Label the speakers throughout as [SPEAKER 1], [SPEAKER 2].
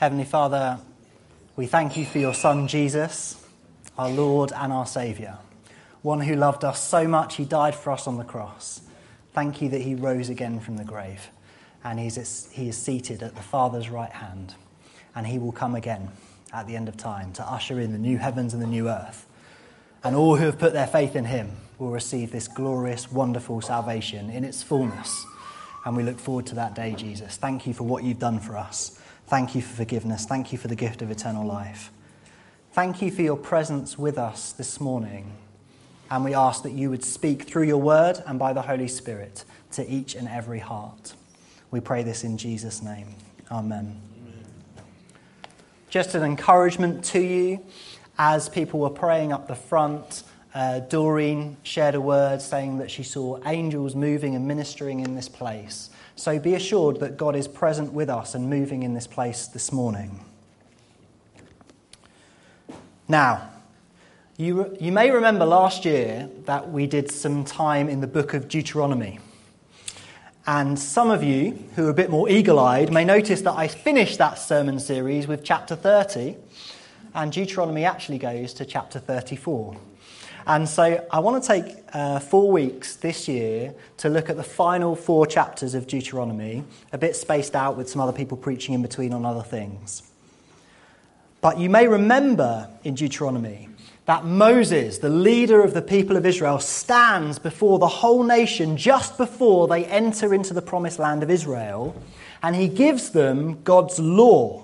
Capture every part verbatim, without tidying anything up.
[SPEAKER 1] Heavenly Father, we thank you for your Son Jesus, our Lord and our Saviour, one who loved us so much he died for us on the cross. Thank you that he rose again from the grave, and he's, he is seated at the Father's right hand, and he will come again at the end of time to usher in the new heavens and the new earth. And all who have put their faith in him will receive this glorious, wonderful salvation in its fullness. And we look forward to that day, Jesus. Thank you for what you've done for us. Thank you for forgiveness. Thank you for the gift of eternal life. Thank you for your presence with us this morning. And we ask that you would speak through your word and by the Holy Spirit to each and every heart. We pray this in Jesus' name. Amen. Amen. Just an encouragement to you, as people were praying up the front, uh, Doreen shared a word saying that she saw angels moving and ministering in this place. So be assured that God is present with us and moving in this place this morning. Now, you, re- you may remember last year that we did some time in the book of Deuteronomy. And some of you who are a bit more eagle-eyed may notice that I finished that sermon series with chapter thirty, and Deuteronomy actually goes to chapter thirty-four. And so I want to take uh, four weeks this year to look at the final four chapters of Deuteronomy, a bit spaced out with some other people preaching in between on other things. But you may remember in Deuteronomy that Moses, the leader of the people of Israel, stands before the whole nation just before they enter into the promised land of Israel, and he gives them God's law.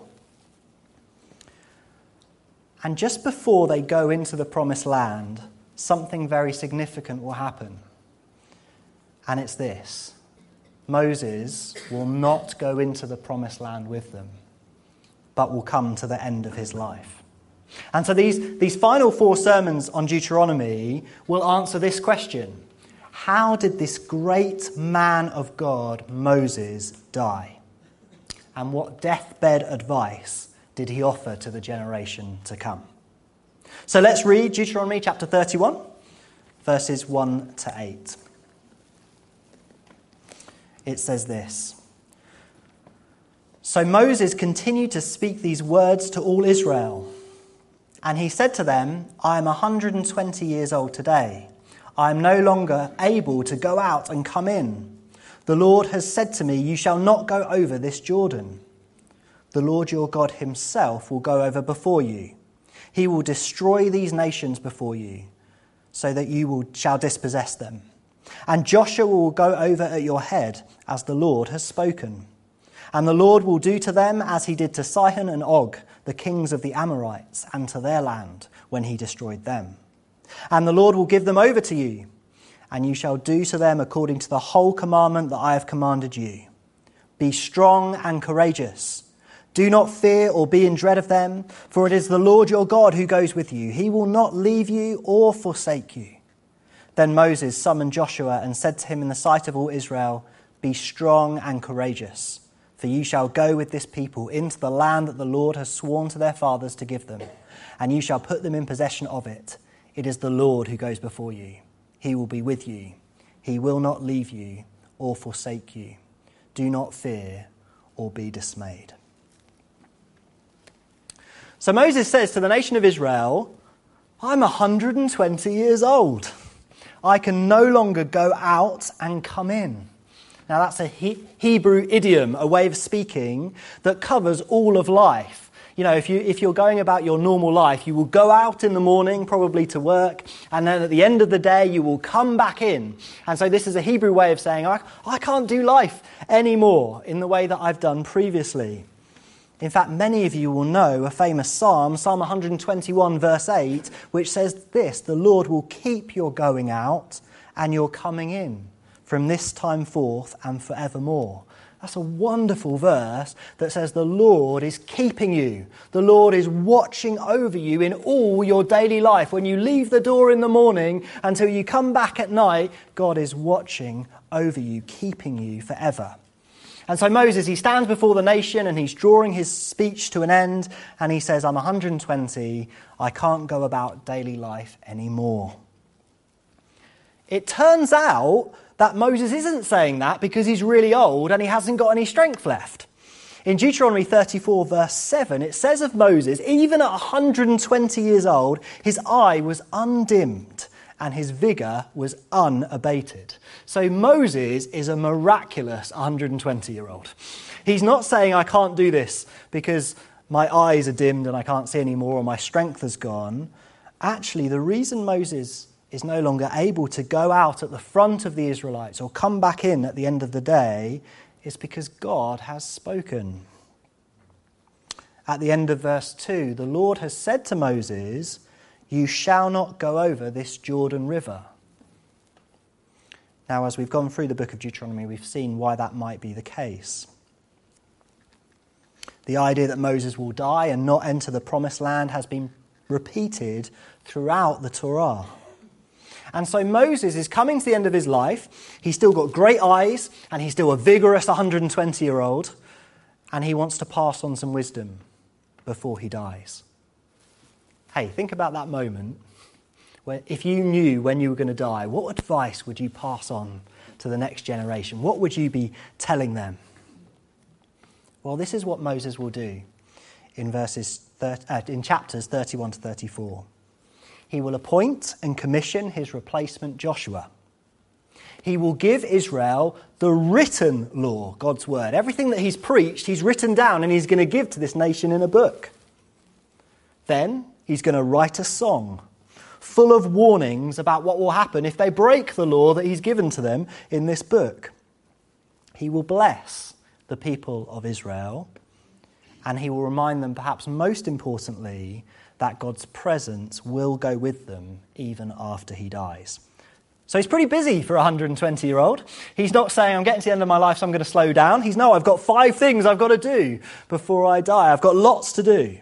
[SPEAKER 1] And just before they go into the promised land, something very significant will happen. And it's this: Moses will not go into the promised land with them, but will come to the end of his life. And so these, these final four sermons on Deuteronomy will answer this question: how did this great man of God, Moses, die? And what deathbed advice did he offer to the generation to come? So let's read Deuteronomy chapter thirty-one, verses one to eight. It says this: So Moses continued to speak these words to all Israel. And he said to them, I am one hundred twenty years old today. I am no longer able to go out and come in. The Lord has said to me, you shall not go over this Jordan. The Lord your God himself will go over before you. He will destroy these nations before you, so that you will, shall dispossess them. And Joshua will go over at your head, as the Lord has spoken. And the Lord will do to them as he did to Sihon and Og, the kings of the Amorites, and to their land, when he destroyed them. And the Lord will give them over to you, and you shall do to them according to the whole commandment that I have commanded you. Be strong and courageous. Do not fear or be in dread of them, for it is the Lord your God who goes with you. He will not leave you or forsake you. Then Moses summoned Joshua and said to him in the sight of all Israel, Be strong and courageous, for you shall go with this people into the land that the Lord has sworn to their fathers to give them, and you shall put them in possession of it. It is the Lord who goes before you. He will be with you. He will not leave you or forsake you. Do not fear or be dismayed. So Moses says to the nation of Israel, I'm one hundred twenty years old. I can no longer go out and come in. Now that's a he- Hebrew idiom, a way of speaking that covers all of life. You know, if, you, if you're going about your normal life, you will go out in the morning, probably to work, and then at the end of the day, you will come back in. And so this is a Hebrew way of saying, I, I can't do life anymore in the way that I've done previously. In fact, many of you will know a famous psalm, Psalm one hundred twenty-one, verse eight, which says this: the Lord will keep your going out and your coming in from this time forth and forevermore. That's a wonderful verse that says the Lord is keeping you. The Lord is watching over you in all your daily life. When you leave the door in the morning until you come back at night, God is watching over you, keeping you forever. And so Moses, he stands before the nation and he's drawing his speech to an end, and he says, I'm one hundred twenty, I can't go about daily life anymore. It turns out that Moses isn't saying that because he's really old and he hasn't got any strength left. In Deuteronomy thirty-four, verse seven, it says of Moses, even at one hundred twenty years old, his eye was undimmed and his vigour was unabated. So Moses is a miraculous one hundred twenty-year-old. He's not saying, I can't do this because my eyes are dimmed and I can't see anymore or my strength has gone. Actually, the reason Moses is no longer able to go out at the front of the Israelites or come back in at the end of the day is because God has spoken. At the end of verse two, the Lord has said to Moses, you shall not go over this Jordan River. Now, as we've gone through the book of Deuteronomy, we've seen why that might be the case. The idea that Moses will die and not enter the promised land has been repeated throughout the Torah. And so Moses is coming to the end of his life. He's still got great eyes and he's still a vigorous one hundred twenty-year-old, and he wants to pass on some wisdom before he dies. Hey, think about that moment where if you knew when you were going to die, what advice would you pass on to the next generation? What would you be telling them? Well, this is what Moses will do in verses thirty, uh, in chapters thirty-one to thirty-four. He will appoint and commission his replacement Joshua. He will give Israel the written law, God's word. Everything that he's preached, he's written down and he's going to give to this nation in a book. Then he's going to write a song full of warnings about what will happen if they break the law that he's given to them in this book. He will bless the people of Israel, and he will remind them, perhaps most importantly, that God's presence will go with them even after he dies. So he's pretty busy for a one hundred twenty-year-old. He's not saying, I'm getting to the end of my life, so I'm going to slow down. He's, no, I've got five things I've got to do before I die. I've got lots to do.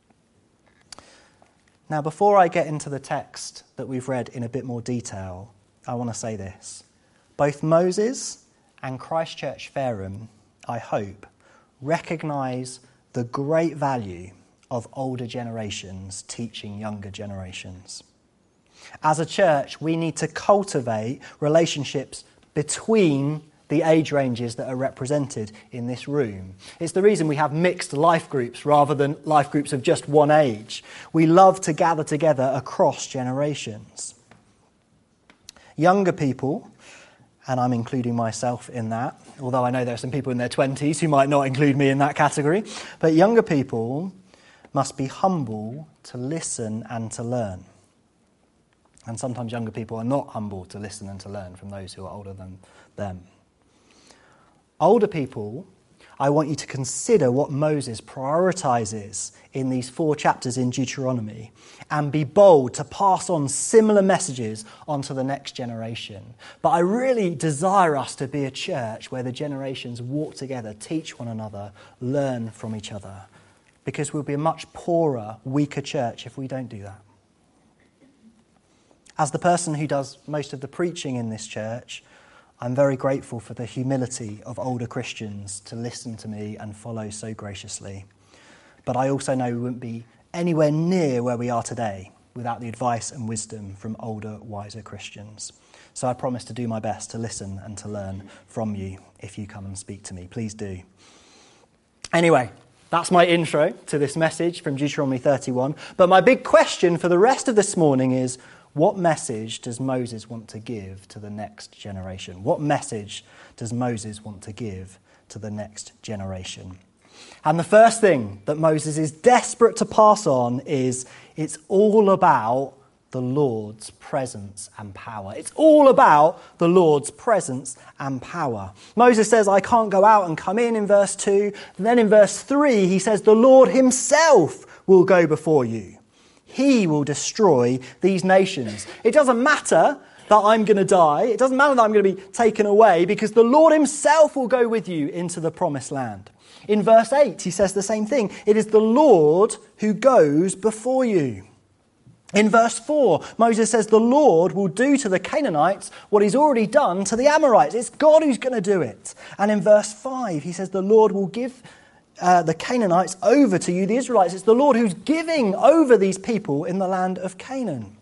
[SPEAKER 1] Now, before I get into the text that we've read in a bit more detail, I want to say this. Both Moses and Christchurch Fareham, I hope, recognise the great value of older generations teaching younger generations. As a church, we need to cultivate relationships between the age ranges that are represented in this room. It's the reason we have mixed life groups rather than life groups of just one age. We love to gather together across generations. Younger people, and I'm including myself in that, although I know there are some people in their twenties who might not include me in that category, but younger people must be humble to listen and to learn. And sometimes younger people are not humble to listen and to learn from those who are older than them. Older people, I want you to consider what Moses prioritizes in these four chapters in Deuteronomy and be bold to pass on similar messages onto the next generation. But I really desire us to be a church where the generations walk together, teach one another, learn from each other, because we'll be a much poorer, weaker church if we don't do that. As the person who does most of the preaching in this church, I'm very grateful for the humility of older Christians to listen to me and follow so graciously. But I also know we wouldn't be anywhere near where we are today without the advice and wisdom from older, wiser Christians. So I promise to do my best to listen and to learn from you if you come and speak to me. Please do. Anyway, that's my intro to this message from Deuteronomy thirty-one. But my big question for the rest of this morning is, what message does Moses want to give to the next generation? What message does Moses want to give to the next generation? And the first thing that Moses is desperate to pass on is it's all about the Lord's presence and power. It's all about the Lord's presence and power. Moses says, I can't go out and come in in verse two. And then in verse three, he says, the Lord himself will go before you. He will destroy these nations. It doesn't matter that I'm going to die. It doesn't matter that I'm going to be taken away, because the Lord himself will go with you into the promised land. In verse eight, he says the same thing. It is the Lord who goes before you. In verse four, Moses says the Lord will do to the Canaanites what he's already done to the Amorites. It's God who's going to do it. And in verse five, he says the Lord will give uh, the Canaanites over to you, the Israelites. It's the Lord who's giving over these people in the land of Canaan.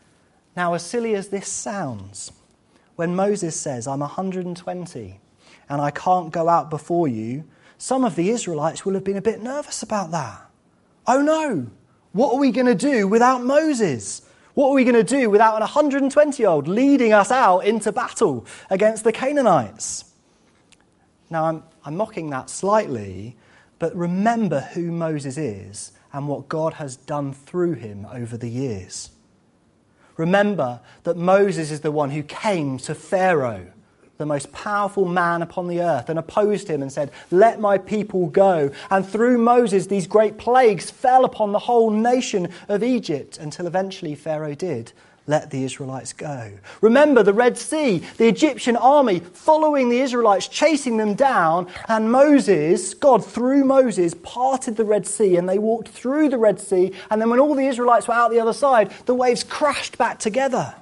[SPEAKER 1] Now, as silly as this sounds, when Moses says, I'm one hundred twenty, and I can't go out before you, some of the Israelites will have been a bit nervous about that. Oh no, what are we going to do without Moses? What are we going to do without an one hundred twenty-year-old leading us out into battle against the Canaanites? Now, I'm, I'm mocking that slightly, but remember who Moses is and what God has done through him over the years. Remember that Moses is the one who came to Pharaoh, the most powerful man upon the earth, and opposed him and said, "Let my people go." And through Moses, these great plagues fell upon the whole nation of Egypt until eventually Pharaoh did let the Israelites go. Remember the Red Sea, the Egyptian army following the Israelites, chasing them down, and Moses, God through Moses, parted the Red Sea, and they walked through the Red Sea, and then when all the Israelites were out the other side, the waves crashed back together.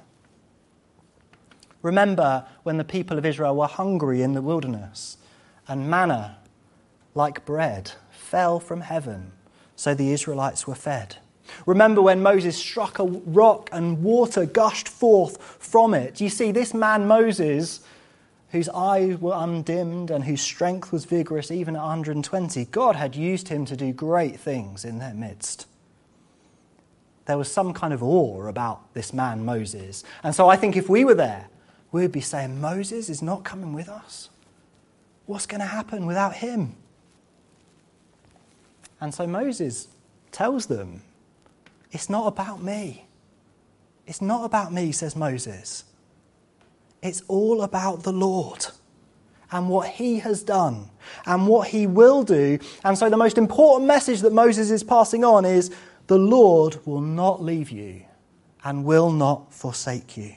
[SPEAKER 1] Remember when the people of Israel were hungry in the wilderness, and manna, like bread, fell from heaven, so the Israelites were fed. Remember when Moses struck a rock and water gushed forth from it. You see, this man Moses, whose eyes were undimmed and whose strength was vigorous even at one hundred twenty, God had used him to do great things in their midst. There was some kind of awe about this man Moses. And so I think if we were there, we would be saying, Moses is not coming with us. What's going to happen without him? And so Moses tells them, it's not about me. It's not about me, says Moses. It's all about the Lord and what he has done and what he will do. And so the most important message that Moses is passing on is the Lord will not leave you and will not forsake you.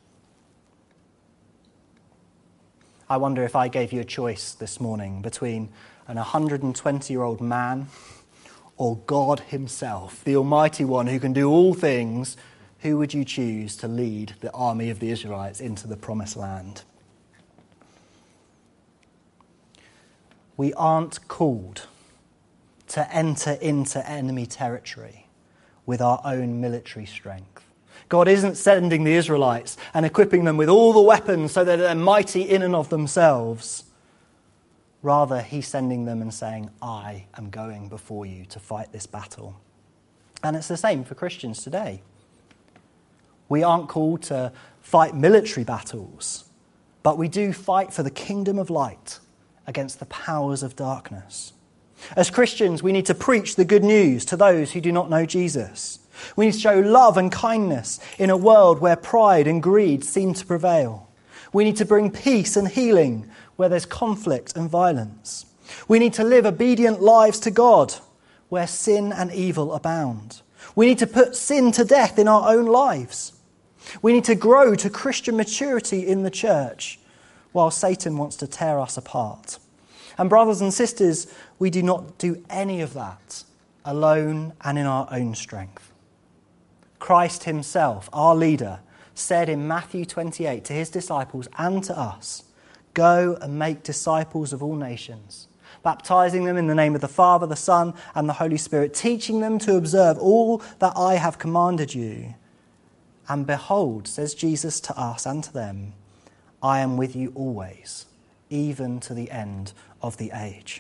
[SPEAKER 1] I wonder if I gave you a choice this morning between an one hundred twenty-year-old man or God himself, the Almighty One who can do all things, who would you choose to lead the army of the Israelites into the promised land? We aren't called to enter into enemy territory with our own military strength. God isn't sending the Israelites and equipping them with all the weapons so that they're mighty in and of themselves. Rather, he's sending them and saying, I am going before you to fight this battle. And it's the same for Christians today. We aren't called to fight military battles, but we do fight for the kingdom of light against the powers of darkness. As Christians, we need to preach the good news to those who do not know Jesus. We need to show love and kindness in a world where pride and greed seem to prevail. We need to bring peace and healing where there's conflict and violence. We need to live obedient lives to God where sin and evil abound. We need to put sin to death in our own lives. We need to grow to Christian maturity in the church while Satan wants to tear us apart. And brothers and sisters, we do not do any of that alone and in our own strength. Christ himself, our leader, said in Matthew twenty-eight to his disciples and to us, go and make disciples of all nations, baptizing them in the name of the Father, the Son, and the Holy Spirit, teaching them to observe all that I have commanded you. And behold, says Jesus to us and to them, I am with you always, even to the end of the age.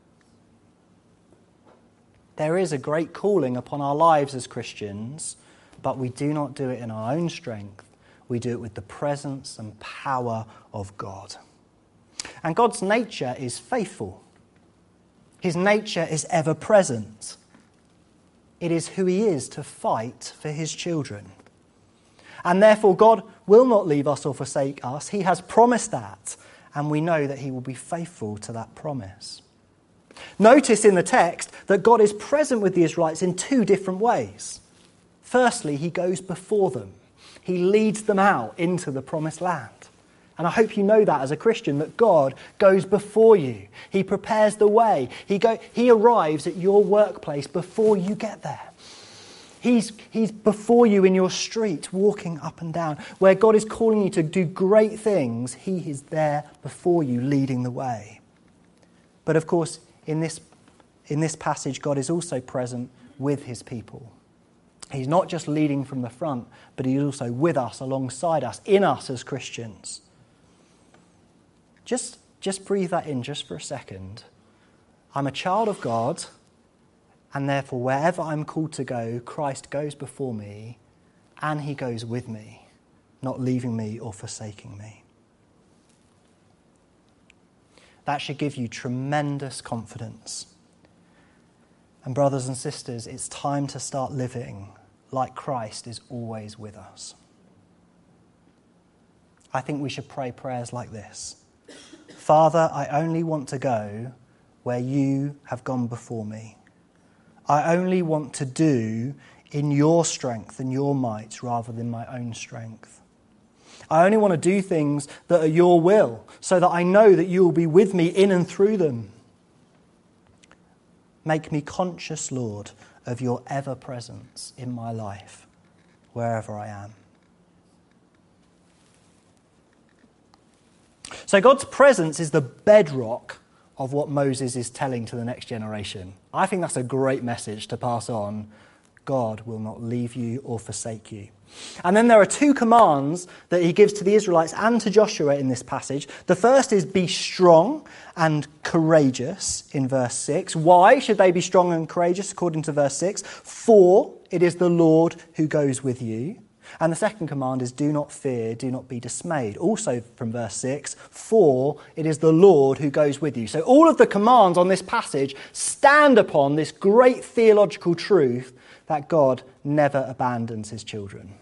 [SPEAKER 1] There is a great calling upon our lives as Christians, but we do not do it in our own strength. We do it with the presence and power of God. And God's nature is faithful. His nature is ever present. It is who he is to fight for his children. And therefore God will not leave us or forsake us. He has promised that, and we know that he will be faithful to that promise. Notice in the text that God is present with the Israelites in two different ways. Firstly, he goes before them. He leads them out into the promised land. And I hope you know that as a Christian, that God goes before you. He prepares the way. He, go, he arrives at your workplace before you get there. He's, he's before you in your street, walking up and down. Where God is calling you to do great things, he is there before you, leading the way. But of course, in this, in this passage, God is also present with his people. He's not just leading from the front, but he's also with us, alongside us, in us as Christians. Just Just breathe that in just for a second. I'm a child of God, and therefore wherever I'm called to go, Christ goes before me, and he goes with me, not leaving me or forsaking me. That should give you tremendous confidence. And brothers and sisters, it's time to start living like Christ is always with us. I think we should pray prayers like this. Father, I only want to go where you have gone before me. I only want to do in your strength and your might rather than my own strength. I only want to do things that are your will so that I know that you will be with me in and through them. Make me conscious, Lord, of your ever-presence in my life, wherever I am. So God's presence is the bedrock of what Moses is telling to the next generation. I think that's a great message to pass on. God will not leave you or forsake you. And then there are two commands that he gives to the Israelites and to Joshua in this passage. The first is be strong and courageous in verse six. Why should they be strong and courageous according to verse six? For it is the Lord who goes with you. And the second command is do not fear, do not be dismayed. Also from verse six, for it is the Lord who goes with you. So all of the commands on this passage stand upon this great theological truth that God never abandons his children.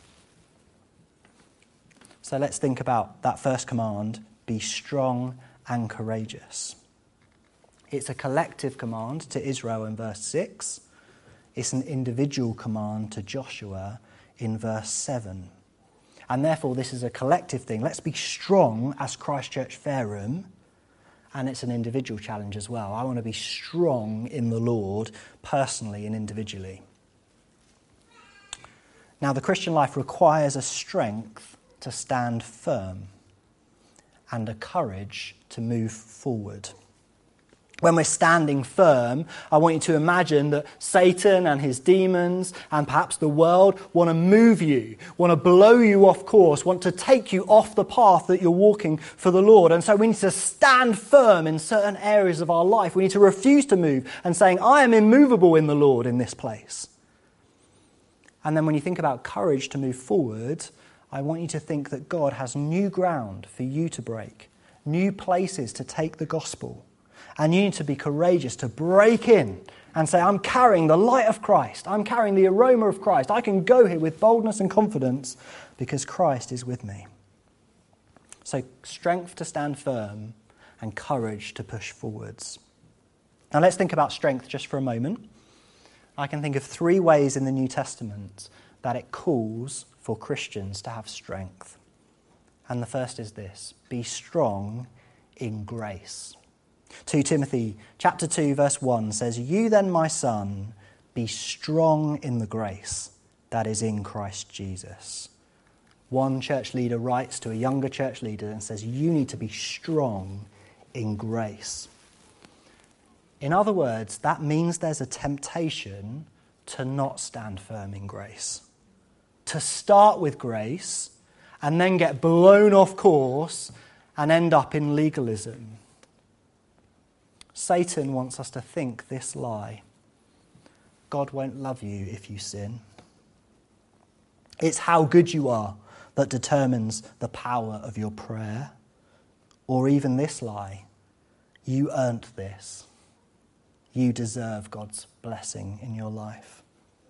[SPEAKER 1] So let's think about that first command, be strong and courageous. It's a collective command to Israel in verse six. It's an individual command to Joshua in verse seven. And therefore this is a collective thing. Let's be strong as Christ Church Fareham. And it's an individual challenge as well. I want to be strong in the Lord personally and individually. Now, the Christian life requires a strength to stand firm and a courage to move forward. When we're standing firm, I want you to imagine that Satan and his demons and perhaps the world want to move you, want to blow you off course, want to take you off the path that you're walking for the Lord. And so we need to stand firm in certain areas of our life. We need to refuse to move and saying, I am immovable in the Lord in this place. And then when you think about courage to move forward, I want you to think that God has new ground for you to break, new places to take the gospel. And you need to be courageous to break in and say, I'm carrying the light of Christ. I'm carrying the aroma of Christ. I can go here with boldness and confidence because Christ is with me. So strength to stand firm and courage to push forwards. Now let's think about strength just for a moment. I can think of three ways in the New Testament that it calls for Christians to have strength. And the first is this, be strong in grace. Second Timothy chapter two verse one says, you then, my son, be strong in the grace that is in Christ Jesus. One church leader writes to a younger church leader and says, you need to be strong in grace. In other words, that means there's a temptation to not stand firm in grace. To start with grace and then get blown off course and end up in legalism. Satan wants us to think this lie. God won't love you if you sin. It's how good you are that determines the power of your prayer. Or even this lie, you earned this. You deserve God's blessing in your life.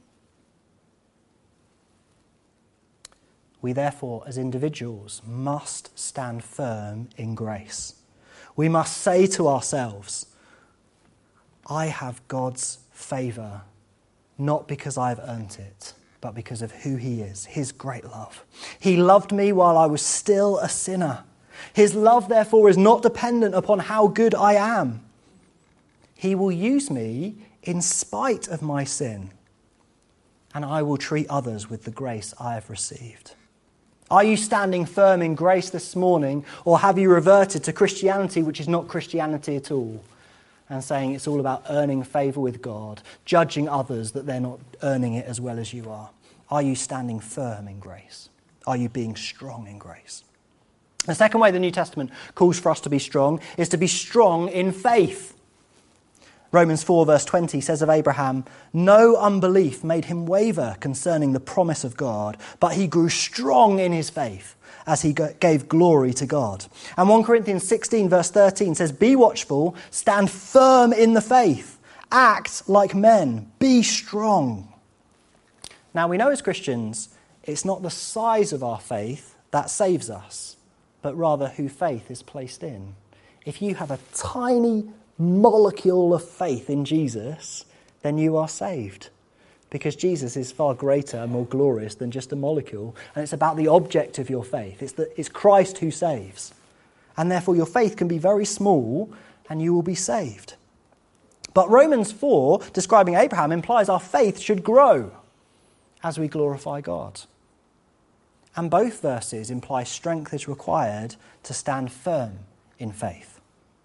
[SPEAKER 1] We therefore, as individuals, must stand firm in grace. We must say to ourselves, I have God's favour, not because I've earned it, but because of who he is, his great love. He loved me while I was still a sinner. His love, therefore, is not dependent upon how good I am. He will use me in spite of my sin, and I will treat others with the grace I have received. Are you standing firm in grace this morning, or have you reverted to Christianity, which is not Christianity at all, and saying it's all about earning favour with God, judging others that they're not earning it as well as you are? Are you standing firm in grace? Are you being strong in grace? The second way the New Testament calls for us to be strong is to be strong in faith. Romans four verse twenty says of Abraham, "No unbelief made him waver concerning the promise of God, but he grew strong in his faith as he gave glory to God." And First Corinthians sixteen verse thirteen says, "Be watchful, stand firm in the faith, act like men, be strong." Now we know as Christians, it's not the size of our faith that saves us, but rather who faith is placed in. If you have a tiny molecule of faith in Jesus, then you are saved. Because Jesus is far greater and more glorious than just a molecule. And it's about the object of your faith. It's, the, it's Christ who saves. And therefore your faith can be very small and you will be saved. But Romans four, describing Abraham, implies our faith should grow as we glorify God. And both verses imply strength is required to stand firm in faith.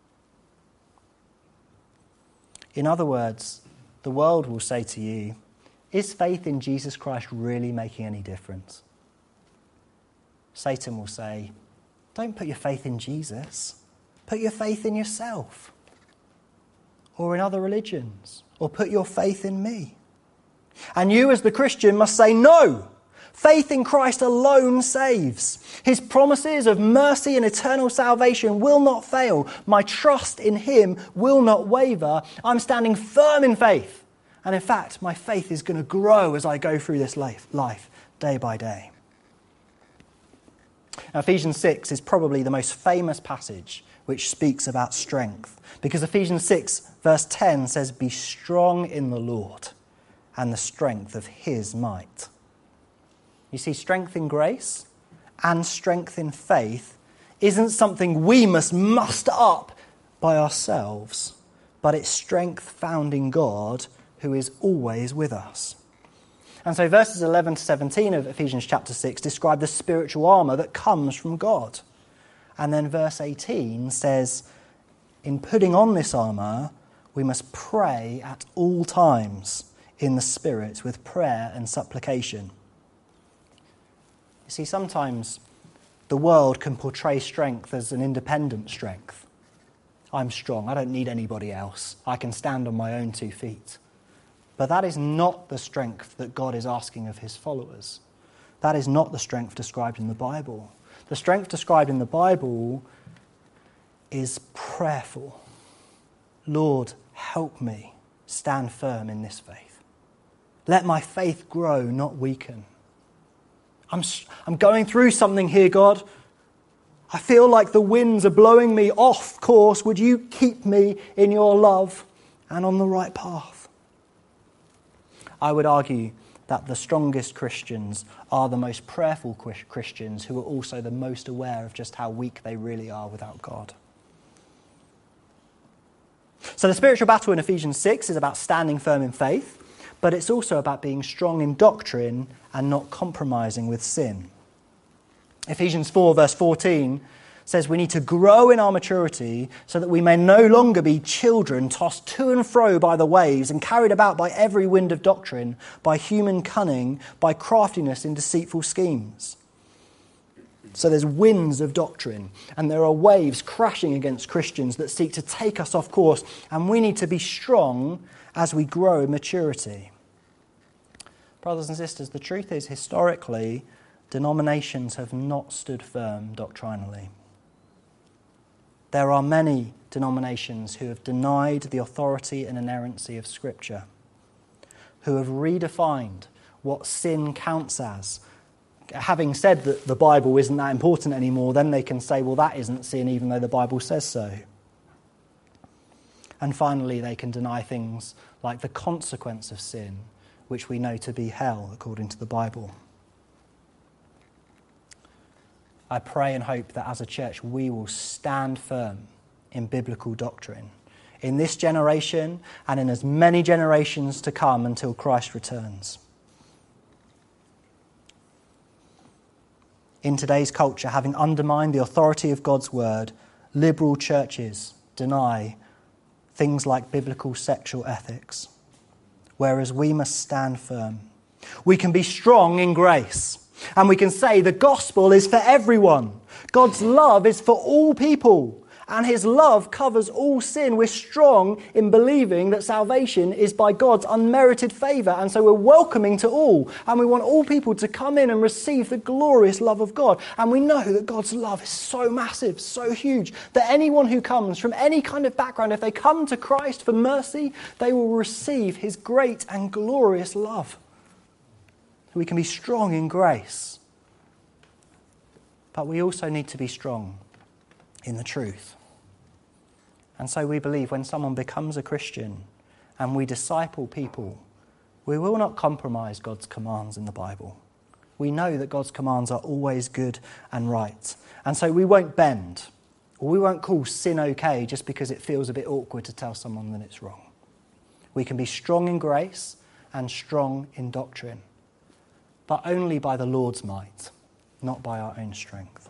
[SPEAKER 1] In other words, the world will say to you, is faith in Jesus Christ really making any difference? Satan will say, don't put your faith in Jesus. Put your faith in yourself. Or in other religions. Or put your faith in me. And you as the Christian must say, no! Faith in Christ alone saves. His promises of mercy and eternal salvation will not fail. My trust in him will not waver. I'm standing firm in faith. And in fact, my faith is going to grow as I go through this life, life day by day. Now, Ephesians six is probably the most famous passage which speaks about strength. Because Ephesians six verse ten says, "Be strong in the Lord and the strength of his might." You see, strength in grace and strength in faith isn't something we must muster up by ourselves, but it's strength found in God who is always with us. And so verses eleven to seventeen of Ephesians chapter six describe the spiritual armour that comes from God. And then verse eighteen says, in putting on this armour, we must pray at all times in the Spirit with prayer and supplication. You see, sometimes the world can portray strength as an independent strength. I'm strong, I don't need anybody else. I can stand on my own two feet. But that is not the strength that God is asking of his followers. That is not the strength described in the Bible. The strength described in the Bible is prayerful. Lord, help me stand firm in this faith. Let my faith grow, not weaken. I'm, I'm going through something here, God. I feel like the winds are blowing me off course. Would you keep me in your love and on the right path? I would argue that the strongest Christians are the most prayerful Christians who are also the most aware of just how weak they really are without God. So the spiritual battle in Ephesians six is about standing firm in faith, but it's also about being strong in doctrine and not compromising with sin. Ephesians four verse fourteen says we need to grow in our maturity so that we may no longer be children tossed to and fro by the waves and carried about by every wind of doctrine, by human cunning, by craftiness in deceitful schemes. So there's winds of doctrine and there are waves crashing against Christians that seek to take us off course, and we need to be strong as we grow in maturity. Brothers and sisters, the truth is, historically, denominations have not stood firm doctrinally. There are many denominations who have denied the authority and inerrancy of Scripture, who have redefined what sin counts as. Having said that the Bible isn't that important anymore, then they can say, well, that isn't sin, even though the Bible says so. And finally, they can deny things like the consequence of sin, which we know to be hell, according to the Bible. I pray and hope that as a church we will stand firm in biblical doctrine in this generation and in as many generations to come until Christ returns. In today's culture, having undermined the authority of God's word, liberal churches deny things like biblical sexual ethics, whereas we must stand firm. We can be strong in grace. And we can say the gospel is for everyone. God's love is for all people. And his love covers all sin. We're strong in believing that salvation is by God's unmerited favour. And so we're welcoming to all. And we want all people to come in and receive the glorious love of God. And we know that God's love is so massive, so huge, that anyone who comes from any kind of background, if they come to Christ for mercy, they will receive his great and glorious love. We can be strong in grace. But we also need to be strong in the truth. And so we believe when someone becomes a Christian and we disciple people, we will not compromise God's commands in the Bible. We know that God's commands are always good and right. And so we won't bend, or we won't call sin okay just because it feels a bit awkward to tell someone that it's wrong. We can be strong in grace and strong in doctrine, but only by the Lord's might, not by our own strength.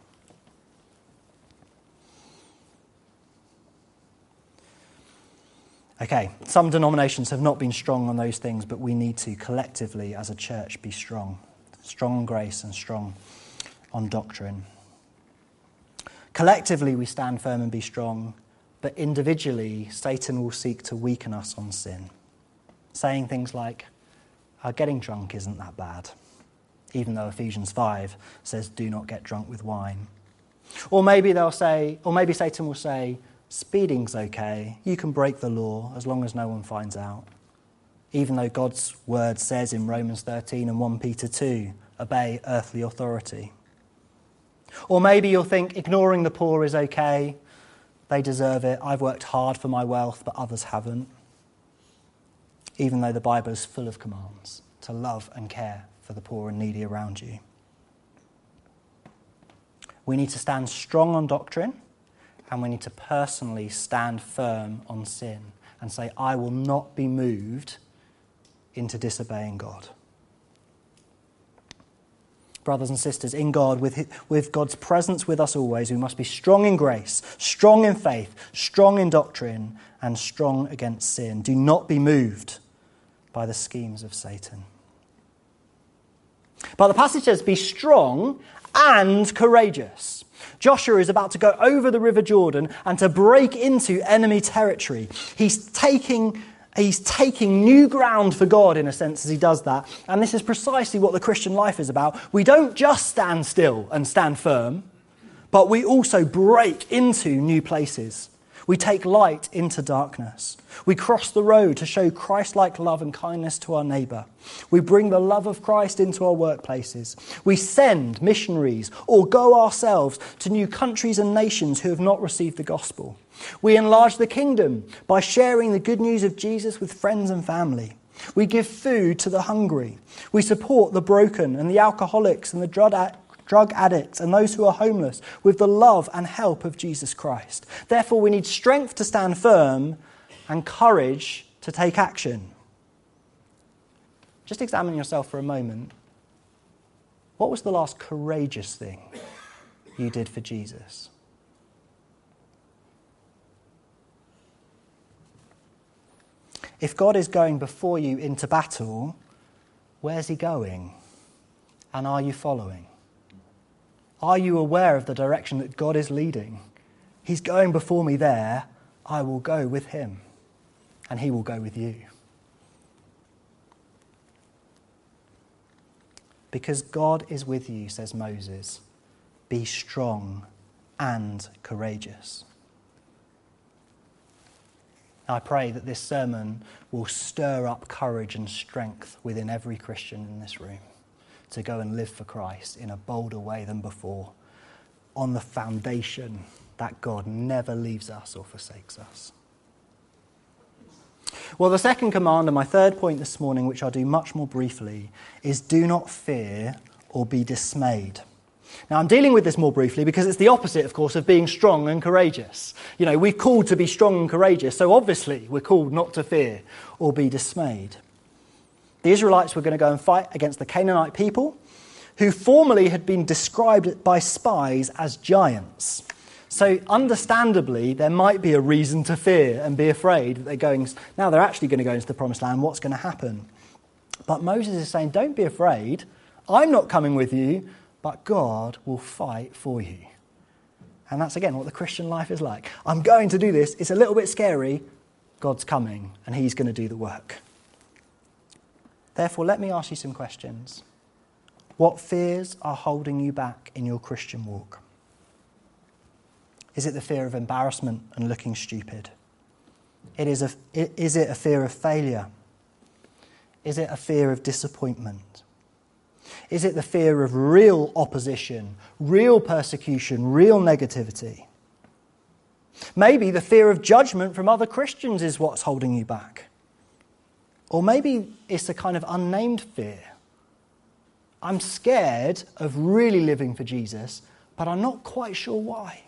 [SPEAKER 1] Okay, some denominations have not been strong on those things, but we need to collectively as a church be strong. Strong on grace and strong on doctrine. Collectively we stand firm and be strong, but individually Satan will seek to weaken us on sin. Saying things like, oh, getting drunk isn't that bad, even though Ephesians five says do not get drunk with wine. Or maybe they'll say, or maybe Satan will say, speeding's okay, you can break the law as long as no one finds out. Even though God's word says in Romans thirteen and First Peter two, obey earthly authority. Or maybe you'll think ignoring the poor is okay, they deserve it, I've worked hard for my wealth but others haven't. Even though the Bible is full of commands to love and care for the poor and needy around you. We need to stand strong on doctrine, and we need to personally stand firm on sin and say, I will not be moved into disobeying God. Brothers and sisters, in God, with, with God's presence with us always, we must be strong in grace, strong in faith, strong in doctrine, and strong against sin. Do not be moved by the schemes of Satan. But the passage says, be strong and courageous. Joshua is about to go over the River Jordan and to break into enemy territory. He's taking, he's taking new ground for God, in a sense, as he does that. And this is precisely what the Christian life is about. We don't just stand still and stand firm, but we also break into new places. We take light into darkness. We cross the road to show Christ-like love and kindness to our neighbour. We bring the love of Christ into our workplaces. We send missionaries or go ourselves to new countries and nations who have not received the gospel. We enlarge the kingdom by sharing the good news of Jesus with friends and family. We give food to the hungry. We support the broken and the alcoholics and the drug addicts. drug addicts and those who are homeless with the love and help of Jesus Christ. Therefore, we need strength to stand firm and courage to take action. Just examine yourself for a moment. What was the last courageous thing you did for Jesus? If God is going before you into battle, where's he going? And are you following? Are you aware of the direction that God is leading? He's going before me there. I will go with him, and he will go with you. Because God is with you, says Moses, be strong and courageous. I pray that this sermon will stir up courage and strength within every Christian in this room to go and live for Christ in a bolder way than before, on the foundation that God never leaves us or forsakes us. Well, the second command, and my third point this morning, which I'll do much more briefly, is do not fear or be dismayed. Now, I'm dealing with this more briefly because it's the opposite, of course, of being strong and courageous. You know, we're called to be strong and courageous, so obviously we're called not to fear or be dismayed. The Israelites were going to go and fight against the Canaanite people, who formerly had been described by spies as giants. So understandably, there might be a reason to fear and be afraid that they're going, now they're actually going to go into the promised land, what's going to happen? But Moses is saying, don't be afraid, I'm not coming with you, but God will fight for you. And that's, again, what the Christian life is like. I'm going to do this. It's a little bit scary. God's coming, and he's going to do the work. Therefore, let me ask you some questions. What fears are holding you back in your Christian walk? Is it the fear of embarrassment and looking stupid? It is, a, is it a fear of failure? Is it a fear of disappointment? Is it the fear of real opposition, real persecution, real negativity? Maybe the fear of judgment from other Christians is what's holding you back. Or maybe it's a kind of unnamed fear. I'm scared of really living for Jesus, but I'm not quite sure why.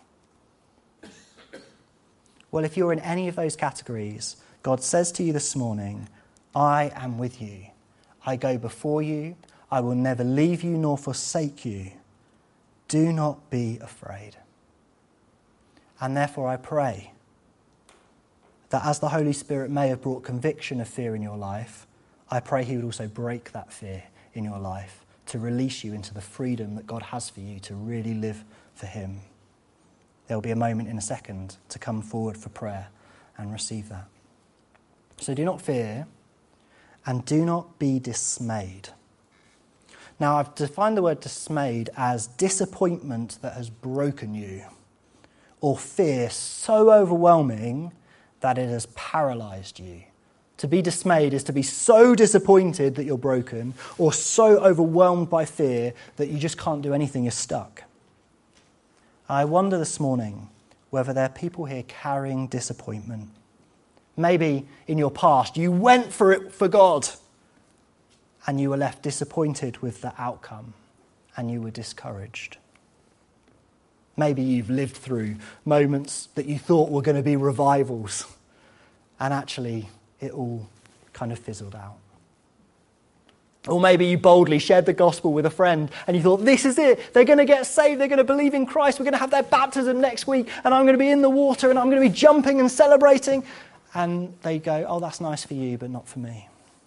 [SPEAKER 1] Well, if you're in any of those categories, God says to you this morning, I am with you. I go before you. I will never leave you nor forsake you. Do not be afraid. And therefore I pray that as the Holy Spirit may have brought conviction of fear in your life, I pray he would also break that fear in your life to release you into the freedom that God has for you to really live for him. There will be a moment in a second to come forward for prayer and receive that. So do not fear and do not be dismayed. Now, I've defined the word dismayed as disappointment that has broken you, or fear so overwhelming that it has paralyzed you. To be dismayed is to be so disappointed that you're broken, or so overwhelmed by fear that you just can't do anything, you're stuck. I wonder this morning whether there are people here carrying disappointment. Maybe in your past you went for it for God and you were left disappointed with the outcome and you were discouraged. Maybe you've lived through moments that you thought were going to be revivals and actually it all kind of fizzled out. Or maybe you boldly shared the gospel with a friend and you thought, this is it. They're going to get saved. They're going to believe in Christ. We're going to have their baptism next week and I'm going to be in the water and I'm going to be jumping and celebrating. And they go, oh, that's nice for you, but not for me.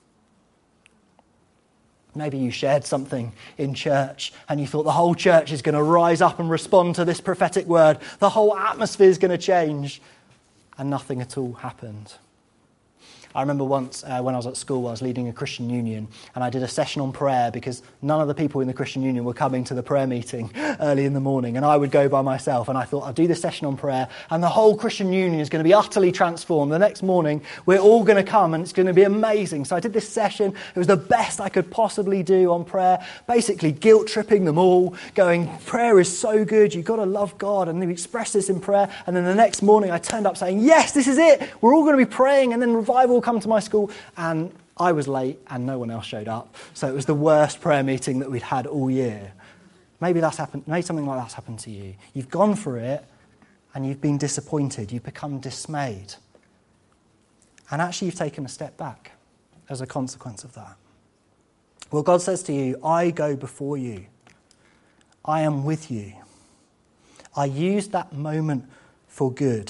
[SPEAKER 1] Maybe you shared something in church and you thought the whole church is going to rise up and respond to this prophetic word. The whole atmosphere is going to change. And nothing at all happened. I remember once uh, when I was at school, I was leading a Christian union and I did a session on prayer because none of the people in the Christian union were coming to the prayer meeting early in the morning and I would go by myself and I thought I'll do this session on prayer and the whole Christian union is going to be utterly transformed. The next morning we're all going to come and it's going to be amazing. So I did this session. It was the best I could possibly do on prayer, basically guilt tripping them all, going prayer is so good, you've got to love God, and we express this in prayer. And then the next morning I turned up saying, yes, this is it. We're all going to be praying and then revival come to my school, and I was late and no one else showed up. So it was the worst prayer meeting that we'd had all year. Maybe that's happened. Maybe something like that's happened to you. You've gone for it and you've been disappointed. You've become dismayed. And actually you've taken a step back as a consequence of that. Well, God says to you, I go before you. I am with you. I used that moment for good.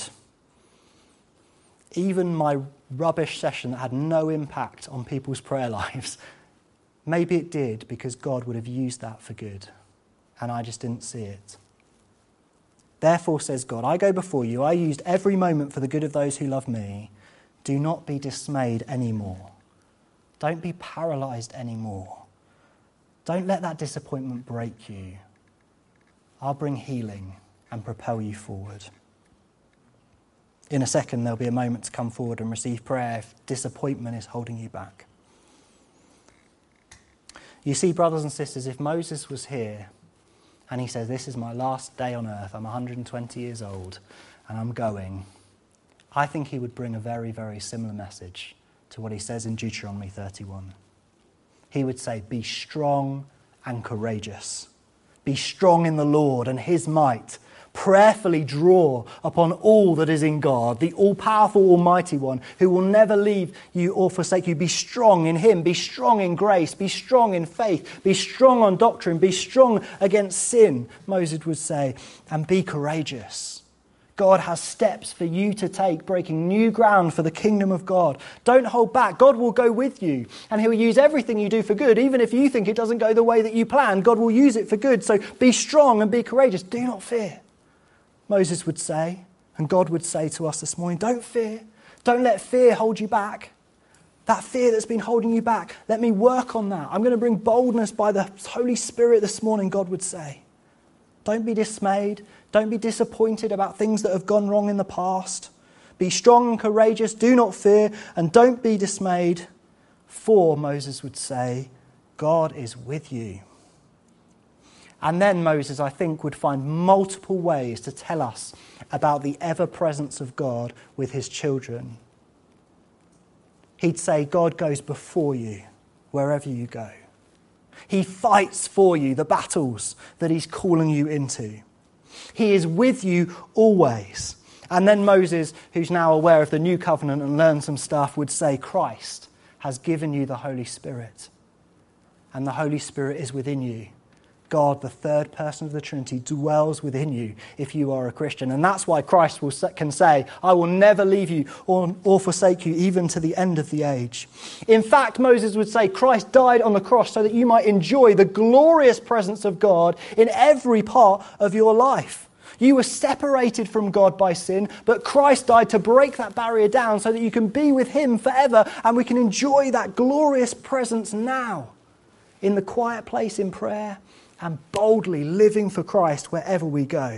[SPEAKER 1] Even my rubbish session that had no impact on people's prayer lives, maybe it did because God would have used that for good, and I just didn't see it. Therefore, says God, I go before you. I used every moment for the good of those who love me. Do not be dismayed anymore. Don't be paralyzed anymore. Don't let that disappointment break you. I'll bring healing and propel you forward. In a second, there'll be a moment to come forward and receive prayer if disappointment is holding you back. You see, brothers and sisters, if Moses was here and he says, this is my last day on earth, I'm one hundred twenty years old and I'm going, I think he would bring a very, very similar message to what he says in Deuteronomy thirty-one. He would say, be strong and courageous. Be strong in the Lord and his might. Prayerfully draw upon all that is in God, the all-powerful Almighty One, who will never leave you or forsake you. Be strong in him. Be strong in grace. Be strong in faith. Be strong on doctrine. Be strong against sin, Moses would say, and be courageous. God has steps for you to take, breaking new ground for the kingdom of God. Don't hold back. God will go with you, and he'll use everything you do for good. Even if you think it doesn't go the way that you planned, God will use it for good. So be strong and be courageous. Do not fear, Moses would say, and God would say to us this morning, don't fear. Don't let fear hold you back. That fear that's been holding you back, let me work on that. I'm going to bring boldness by the Holy Spirit this morning, God would say. Don't be dismayed. Don't be disappointed about things that have gone wrong in the past. Be strong and courageous. Do not fear, and don't be dismayed. For, Moses would say, God is with you. And then Moses, I think, would find multiple ways to tell us about the ever-presence of God with his children. He'd say, God goes before you wherever you go. He fights for you the battles that he's calling you into. He is with you always. And then Moses, who's now aware of the new covenant and learned some stuff, would say, Christ has given you the Holy Spirit. And the Holy Spirit is within you. God, the third person of the Trinity, dwells within you if you are a Christian. And that's why Christ will, can say, I will never leave you or, or forsake you, even to the end of the age. In fact, Moses would say, Christ died on the cross so that you might enjoy the glorious presence of God in every part of your life. You were separated from God by sin, but Christ died to break that barrier down so that you can be with him forever, and we can enjoy that glorious presence now in the quiet place in prayer, and boldly living for Christ wherever we go.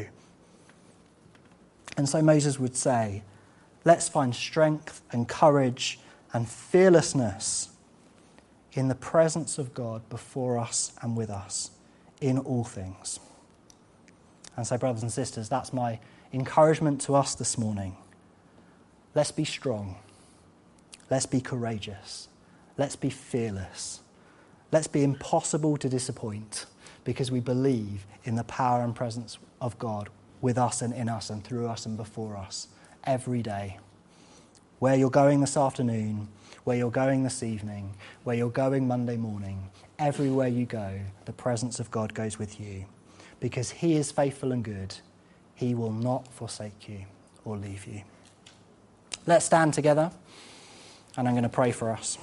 [SPEAKER 1] And so Moses would say, let's find strength and courage and fearlessness in the presence of God before us and with us in all things. And so, brothers and sisters, that's my encouragement to us this morning. Let's be strong. Let's be courageous. Let's be fearless. Let's be impossible to disappoint, because we believe in the power and presence of God with us and in us and through us and before us every day. Where you're going this afternoon, where you're going this evening, where you're going Monday morning, everywhere you go, the presence of God goes with you. Because he is faithful and good, he will not forsake you or leave you. Let's stand together, and I'm going to pray for us.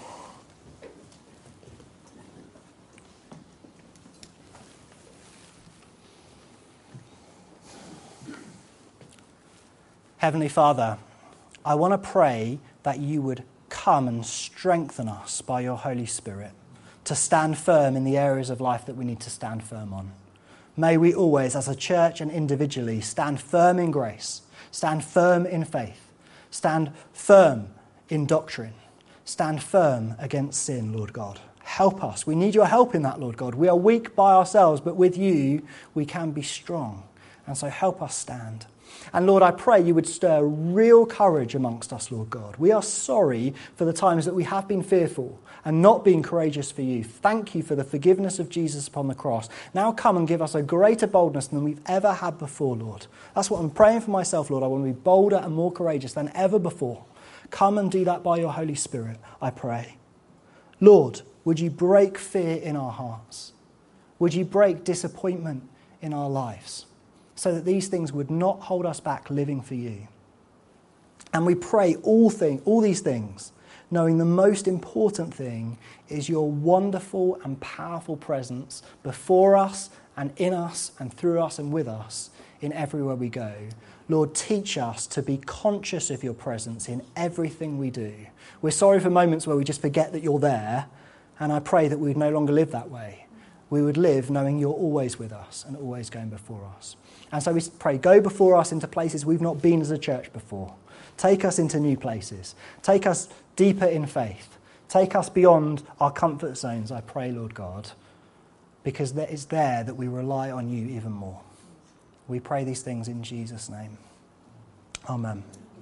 [SPEAKER 1] Heavenly Father, I want to pray that you would come and strengthen us by your Holy Spirit to stand firm in the areas of life that we need to stand firm on. May we always, as a church and individually, stand firm in grace, stand firm in faith, stand firm in doctrine, stand firm against sin, Lord God. Help us. We need your help in that, Lord God. We are weak by ourselves, but with you we can be strong. And so help us stand. And Lord, I pray you would stir real courage amongst us, Lord God. We are sorry for the times that we have been fearful and not being courageous for you. Thank you for the forgiveness of Jesus upon the cross. Now come and give us a greater boldness than we've ever had before, Lord. That's what I'm praying for myself, Lord. I want to be bolder and more courageous than ever before. Come and do that by your Holy Spirit, I pray. Lord, would you break fear in our hearts? Would you break disappointment in our lives, so that these things would not hold us back living for you? And we pray all thing, all these things, knowing the most important thing is your wonderful and powerful presence before us and in us and through us and with us in everywhere we go. Lord, teach us to be conscious of your presence in everything we do. We're sorry for moments where we just forget that you're there, and I pray that we would no longer live that way. We would live knowing you're always with us and always going before us. And so we pray, go before us into places we've not been as a church before. Take us into new places. Take us deeper in faith. Take us beyond our comfort zones, I pray, Lord God, because it's there that we rely on you even more. We pray these things in Jesus' name. Amen.